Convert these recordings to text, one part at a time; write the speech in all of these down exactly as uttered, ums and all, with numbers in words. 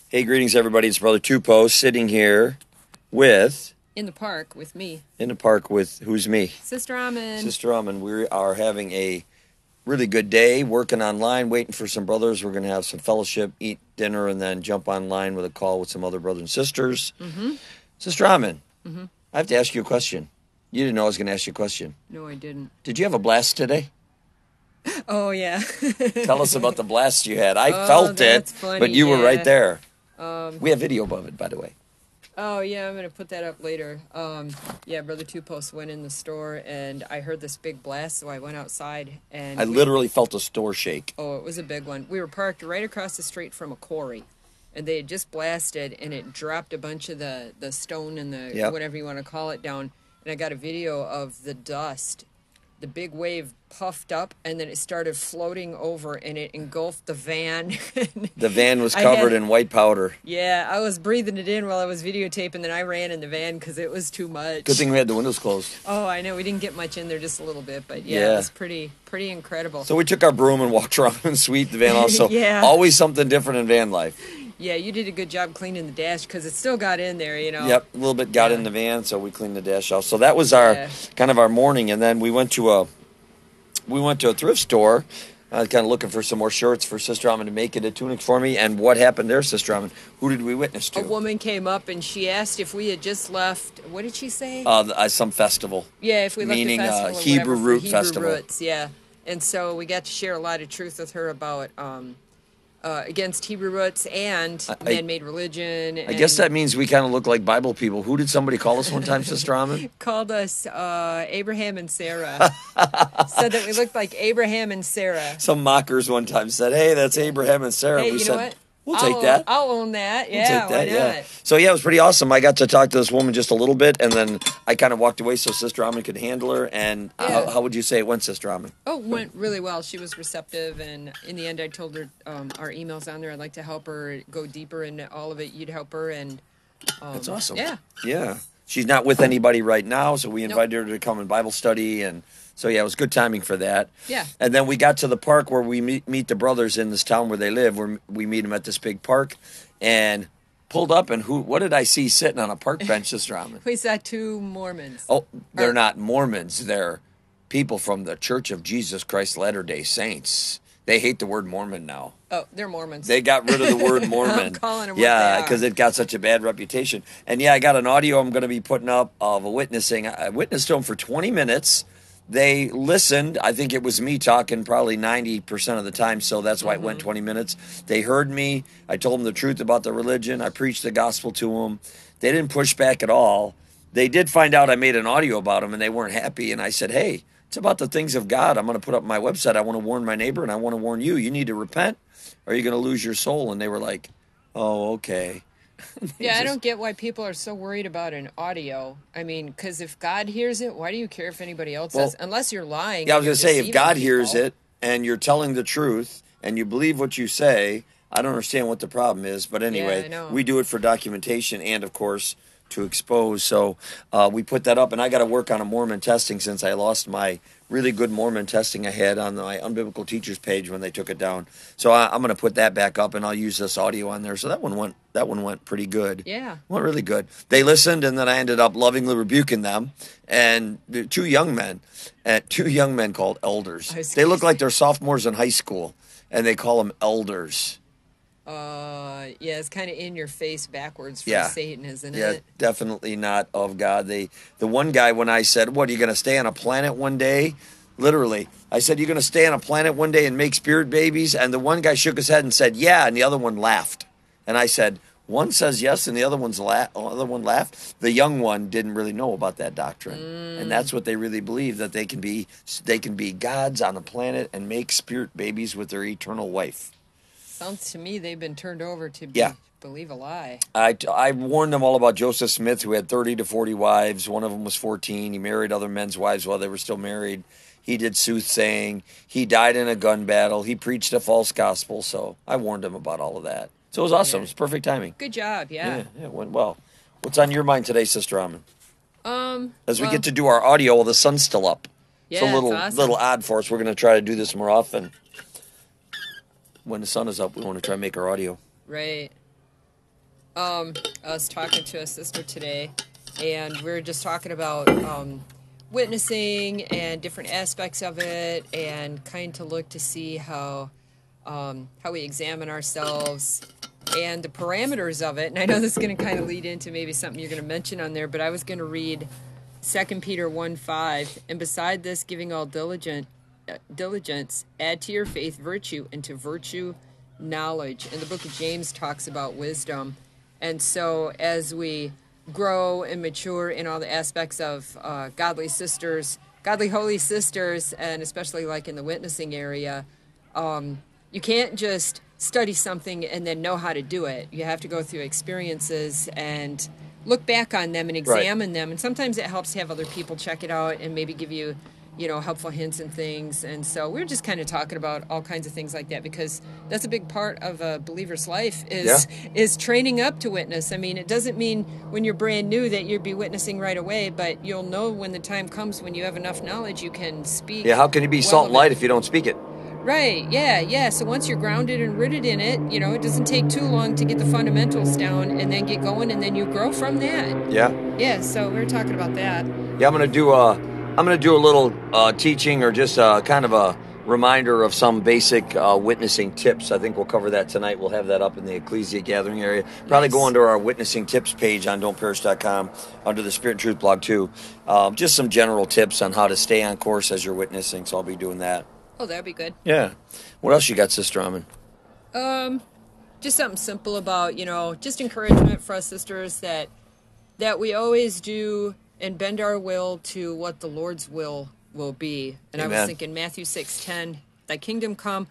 Hey, greetings, everybody. It's Brother Tupo sitting here with... In the park with me. In the park with... Who's me? Sister Amin. Sister Amin. We are having a really good day, working online, waiting for some brothers. We're going to have some fellowship, eat dinner, and then jump online with a call with some other brothers and sisters. Mm-hmm. Sister Amin, mm-hmm. I have to ask you a question. You didn't know I was going to ask you a question. No, I didn't. Did you have a blast today? Oh, yeah. Tell us about the blast you had. I oh, felt it, funny, but you yeah. were right there. Um, we have video of it, by the way. Oh, yeah, I'm going to put that up later. Um, yeah, Brother Two Post went in the store, and I heard this big blast, so I went outside. and I we, literally felt a store shake. Oh, it was a big one. We were parked right across the street from a quarry, and they had just blasted, and it dropped a bunch of the, the stone and the yep. whatever you want to call it down. And I got a video of the dust. The big wave puffed up, and then it started floating over, and it engulfed the van. The van was covered had, in white powder. Yeah, I was breathing it in while I was videotaping, then I ran in the van because it was too much. Good thing we had the windows closed. Oh, I know. We didn't get much in there, just a little bit, but yeah, yeah. it was pretty pretty incredible. So we took our broom and walked around and sweeped the van also. Yeah. Always something different in van life. Yeah, you did a good job cleaning the dash because it still got in there, you know. Yep, a little bit got yeah. in the van, so we cleaned the dash off. So that was our yeah. kind of our morning, and then we went to a we went to a thrift store. I was kind of looking for some more shirts for Sister Amin to make it a tunic for me. And what happened there, Sister Amin? Who did we witness to? A woman came up and she asked if we had just left. What did she say? Uh, the, uh some festival. Yeah, if we left Meaning, the festival. uh, or Hebrew whatever, Root Hebrew Festival. Roots, yeah. And so we got to share a lot of truth with her about um, uh, against Hebrew roots and I, man-made religion. I and guess that means we kind of look like Bible people. Who did somebody call us one time, Sister Amin? Called us uh, Abraham and Sarah. Said that we looked like Abraham and Sarah. Some mockers one time said, "Hey, that's Abraham and Sarah." Hey, we you said, know what? We'll I'll take own, that. I'll own that. We'll Yeah, take that, why yeah. not? So yeah, it was pretty awesome. I got to talk to this woman just a little bit, and then I kind of walked away so Sister Amin could handle her. And Yeah. how, how would you say it went, Sister Amin? Oh, it went really well. She was receptive, and in the end, I told her um, our email's on there. I'd like to help her go deeper into all of it. You'd help her, and um, That's awesome. Yeah, yeah. She's not with anybody right now, so we invited nope. her to come in Bible study, and so yeah, it was good timing for that. Yeah. And then we got to the park where we meet meet the brothers in this town where they live. Where we meet them at this big park, and pulled up, and who? What did I see sitting on a park bench, Sister Amin? We saw two Mormons. Oh, they're Or, not Mormons. They're people from the Church of Jesus Christ Latter-day Saints. They hate the word Mormon now. Oh, they're Mormons. They got rid of the word Mormon. I'm calling them yeah, what they because are. it got such a bad reputation. And yeah, I got an audio I'm going to be putting up of a witnessing. I witnessed to them for twenty minutes. They listened. I think it was me talking probably ninety percent of the time, so that's why mm-hmm. it went twenty minutes. They heard me. I told them the truth about the religion. I preached the gospel to them. They didn't push back at all. They did find out I made an audio about them, and they weren't happy. And I said, hey, it's about the things of God. I'm going to put up my website. I want to warn my neighbor, and I want to warn you. You need to repent, or you're going to lose your soul. And they were like, oh, okay. Yeah, just, I don't get why people are so worried about an audio. I mean, because if God hears it, why do you care if anybody else well, does? Unless you're lying. Yeah, I was going to say, if God people. hears it and you're telling the truth and you believe what you say, I don't understand what the problem is. But anyway, yeah, we do it for documentation and, of course, to expose. So uh, we put that up, and I got to work on a Mormon testing since I lost my really good Mormon testing I had on my Unbiblical Teachers page when they took it down. So I, I'm going to put that back up, and I'll use this audio on there. So that one went that one went pretty good. Yeah, went really good. They listened, and then I ended up lovingly rebuking them. And two young men, and two young men called elders. They look like they're sophomores in high school, and they call them elders. Uh, yeah, it's kind of in your face backwards from yeah. Satan, isn't yeah, it? Yeah, definitely not of God. They, the one guy, when I said, what, are you going to stay on a planet one day? Literally, I said, you're going to stay on a planet one day and make spirit babies? And the one guy shook his head and said, yeah, and the other one laughed. And I said, one says yes and the other one's la- other one laughed. The young one didn't really know about that doctrine. Mm. And that's what they really believe, that they can be they can be gods on the planet and make spirit babies with their eternal wife. Sounds to me they've been turned over to be, yeah. believe a lie. I, I warned them all about Joseph Smith, who had thirty to forty wives. One of them was fourteen. He married other men's wives while they were still married. He did soothsaying. He died in a gun battle. He preached a false gospel. So I warned him about all of that. So it was awesome. Yeah. It was perfect timing. Good job, yeah. Yeah, yeah, it went well. What's on your mind today, Sister Amin? Um, As we well, get to do our audio while the sun's still up. Yeah, it's a little, it's awesome. little odd for us. We're going to try to do this more often. When the sun is up, we want to try and make our audio. Right. Um, I was talking to a sister today, and we were just talking about um, witnessing and different aspects of it, and kind to look to see how um, how we examine ourselves and the parameters of it. And I know this is going to kind of lead into maybe something you're going to mention on there, but I was going to read Second Peter one five, and beside this, giving all diligent uh, diligence, add to your faith virtue, and to virtue knowledge. And the book of James talks about wisdom. And so as we grow and mature in all the aspects of uh, godly sisters, godly holy sisters, and especially like in the witnessing area, um, you can't just study something and then know how to do it. You have to go through experiences and look back on them and examine right. them. And sometimes it helps to have other people check it out and maybe give you, you know, helpful hints and things. And so we're just kind of talking about all kinds of things like that, because that's a big part of a believer's life is yeah. is training up to witness. I mean, it doesn't mean when you're brand new that you'll be witnessing right away, but you'll know when the time comes when you have enough knowledge you can speak. Yeah, how can you be well salt and light if you don't speak it? Right, yeah, yeah. So once you're grounded and rooted in it, you know, it doesn't take too long to get the fundamentals down and then get going, and then you grow from that. Yeah. Yeah, so we were talking about that. Yeah, I'm going to do a, I'm going to do a little uh, teaching or just uh, kind of a reminder of some basic uh, witnessing tips. I think we'll cover that tonight. We'll have that up in the Ecclesia Gathering area. Probably nice. Go onto our witnessing tips page on don't perish dot com under the Spirit and Truth blog too. Um, just some general tips on how to stay on course as you're witnessing, so I'll be doing that. Oh, that'd be good. Yeah. What else you got, Sister Amin? Um, just something simple about, you know, just encouragement for us sisters that that we always do and bend our will to what the Lord's will will be. And Amen. I was thinking Matthew six ten, thy kingdom come,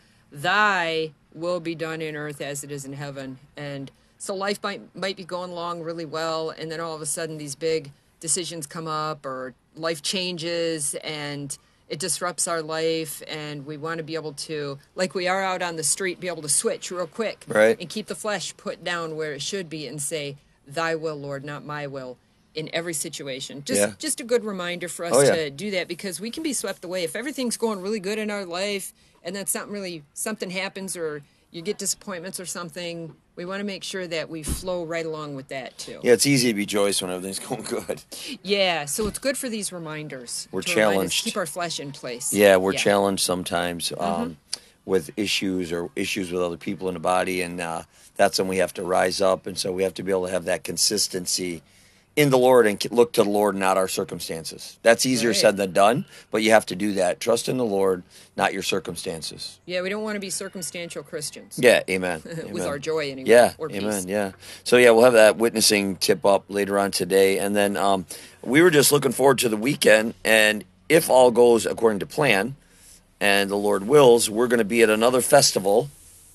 thy will be done in earth as it is in heaven. And so life might might be going along really well, and then all of a sudden these big decisions come up or life changes and it disrupts our life, and we want to be able to, like we are out on the street, be able to switch real quick right. and keep the flesh put down where it should be and say, thy will, Lord, not my will, in every situation. Just yeah. just a good reminder for us oh, yeah. to do that, because we can be swept away. If everything's going really good in our life and then something really, something happens or you get disappointments or something, we want to make sure that we flow right along with that too. Yeah, it's easy to be joyous when everything's going good. Yeah, so it's good for these reminders. We're to challenged. Us, keep our flesh in place. Yeah, we're yeah. challenged sometimes um, mm-hmm. with issues or issues with other people in the body, and uh, that's when we have to rise up, and so we have to be able to have that consistency in the Lord and look to the Lord, not our circumstances. That's easier right. said than done, but you have to do that. Trust in the Lord, not your circumstances. Yeah, we don't want to be circumstantial Christians. Yeah, amen. With amen. our joy anyway. Yeah, or amen, peace. yeah. So yeah, we'll have that witnessing tip up later on today. And then um, we were just looking forward to the weekend, and if all goes according to plan, and the Lord wills, we're going to be at another festival.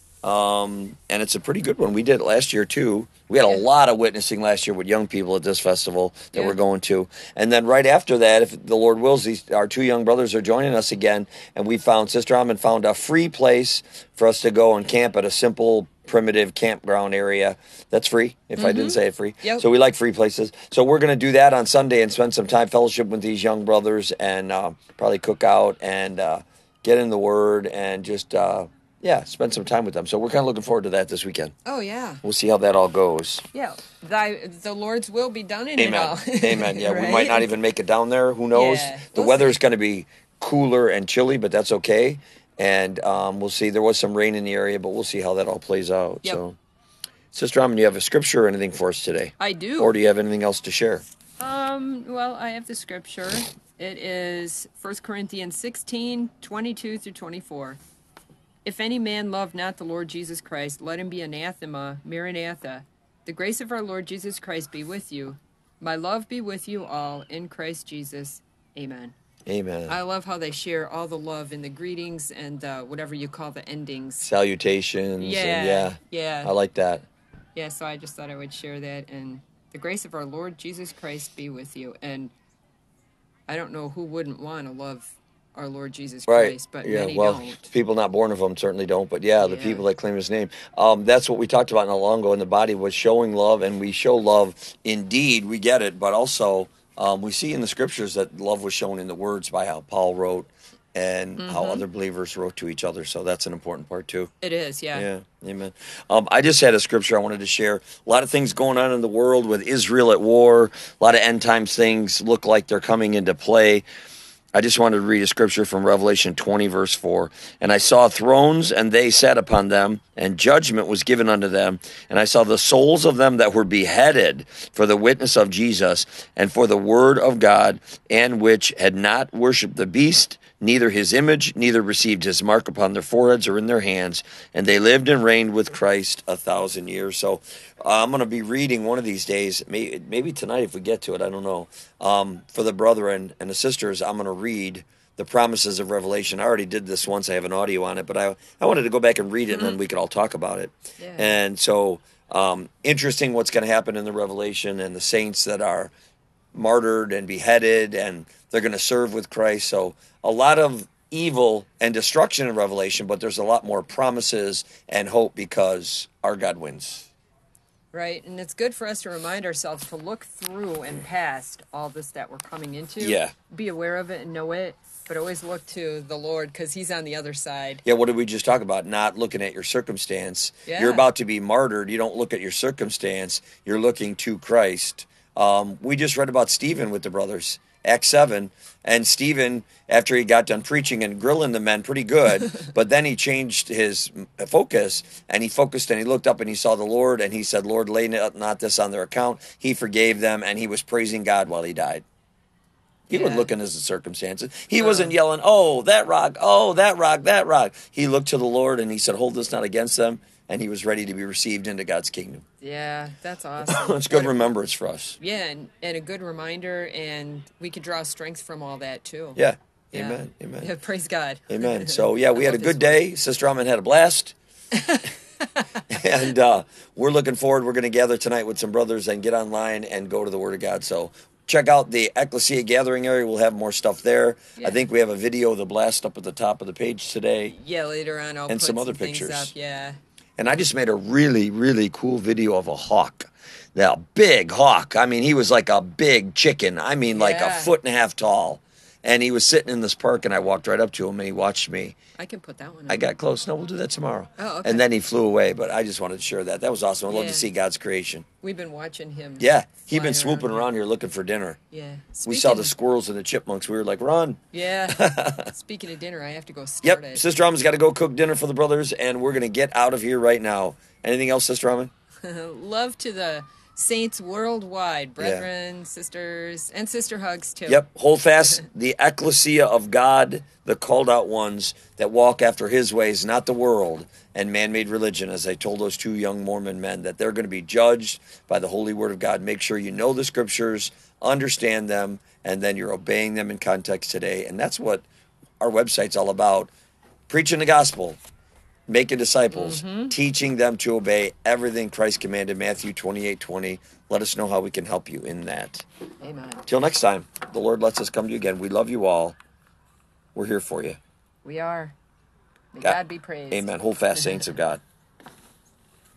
Um, and it's a pretty good one. We did it last year too. We had yeah. a lot of witnessing last year with young people at this festival that yeah. we're going to. And then right after that, if the Lord wills, these our two young brothers are joining us again. And we found, Sister Amin found a free place for us to go and camp at a simple, primitive campground area. That's free, if mm-hmm. I didn't say it free. Yep. So we like free places. So we're going to do that on Sunday and spend some time fellowship with these young brothers and uh, probably cook out and uh, get in the Word and just... Uh, Yeah, spend some time with them. So we're kind of looking forward to that this weekend. Oh, yeah. We'll see how that all goes. Yeah. Thy, the Lord's will be done in Amen. it all. Amen. Yeah, right? we might not even make it down there. Who knows? Yeah, the we'll weather's see. going to be cooler and chilly, but that's okay. And um, we'll see. There was some rain in the area, but we'll see how that all plays out. Yep. So, Sister Amin, you have a scripture or anything for us today? I do. Or do you have anything else to share? Um. Well, I have the scripture. It is First Corinthians sixteen, twenty-two through twenty-four. If any man love not the Lord Jesus Christ, let him be anathema, maranatha. The grace of our Lord Jesus Christ be with you. My love be with you all in Christ Jesus. Amen. Amen. I love how they share all the love in the greetings and uh, whatever you call the endings. Salutations. Yeah, and yeah. yeah. I like that. Yeah, so I just thought I would share that. And the grace of our Lord Jesus Christ be with you. And I don't know who wouldn't want to love our Lord Jesus right. Christ, but yeah. many well, don't. People not born of him certainly don't, but yeah, the Yeah. people that claim his name. Um, that's what we talked about not long ago in the body was showing love, and we show love indeed, we get it, but also um, we see in the scriptures that love was shown in the words by how Paul wrote and Mm-hmm. how other believers wrote to each other. So that's an important part too. It is, yeah. Yeah, amen. Um, I just had a scripture I wanted to share. A lot of things going on in the world with Israel at war. A lot of end times things look like they're coming into play. I just wanted to read a scripture from Revelation twenty, verse four. And I saw thrones, and they sat upon them, and judgment was given unto them. And I saw the souls of them that were beheaded for the witness of Jesus and for the word of God, and which had not worshipped the beast, neither his image, neither received his mark upon their foreheads or in their hands. And they lived and reigned with Christ a thousand years. So uh, I'm going to be reading one of these days, maybe, maybe tonight if we get to it, I don't know. Um, for the brethren and the sisters, I'm going to read the promises of Revelation. I already did this once. I have an audio on it, but I, I wanted to go back and read it, and then we could all talk about it. Yeah. And so um, interesting what's going to happen in the Revelation and the saints that are martyred and beheaded, and they're going to serve with Christ. So a lot of evil and destruction in Revelation, but there's a lot more promises and hope because our God wins. Right, and it's good for us to remind ourselves to look through and past all this that we're coming into. Yeah. Be aware of it and know it, but always look to the Lord because he's on the other side. Yeah, what did we just talk about? Not looking at your circumstance. Yeah. You're about to be martyred. You don't look at your circumstance. You're looking to Christ. Um, we just read about Stephen with the brothers, Acts seven. And Stephen, after he got done preaching and grilling the men pretty good, but then he changed his focus, and he focused and he looked up and he saw the Lord, and he said, Lord, lay not this on their account. He forgave them, and he was praising God while he died. He Yeah. wasn't looking at his circumstances. He wasn't yelling, oh, that rock, oh, that rock, that rock. He looked to the Lord and he said, hold this not against them. And he was ready to be received into God's kingdom. Yeah, that's awesome. It's good What a- remembrance for us. Yeah, and, and a good reminder, and we could draw strength from all that too. Yeah. Yeah. Amen. Amen. Yeah, praise God. Amen. So, yeah, we I had a love good His day. Sister Alman had a blast. and uh, we're looking forward. We're going to gather tonight with some brothers and get online and go to the Word of God. So check out the Ecclesia Gathering area. We'll have more stuff there. Yeah. I think we have a video of the blast up at the top of the page today. Yeah, later on I'll And put some other things pictures. up. Yeah. And I just made a really, really cool video of a hawk. That big hawk. I mean, he was like a big chicken. I mean, like a Yeah. foot and a half tall. And he was sitting in this park, and I walked right up to him, and he watched me. I can put that one I up. got close. No, we'll do that tomorrow. Oh, okay. And then he flew away, but I just wanted to share that. That was awesome. I love Yeah. to see God's creation. We've been watching him. Yeah, he'd fly been swooping around. around here looking for dinner. Yeah. We saw the Speaking- squirrels and the chipmunks. We were like, run. Yeah. Speaking of dinner, I have to go Yep, start it. Sister Alman's got to go cook dinner for the brothers, and we're going to get out of here right now. Anything else, Sister Alman? Love to the saints worldwide, brethren, sisters, and sister hugs too. Yep, hold fast the ecclesia of God, the called out ones that walk after his ways, not the world and man-made religion, as I told those two young Mormon men, that they're going to be judged by the holy word of God. Make sure you know the scriptures, understand them, and then you're obeying them in context today. And that's what our website's all about. Preaching the gospel, making disciples, teaching them to obey everything Christ commanded, Matthew twenty-eight twenty. Let us know how we can help you in that. Amen. Till next time, the Lord lets us come to you again. We love you all. We're here for you. We are. May God- God be praised. Amen. Hold fast, saints of God.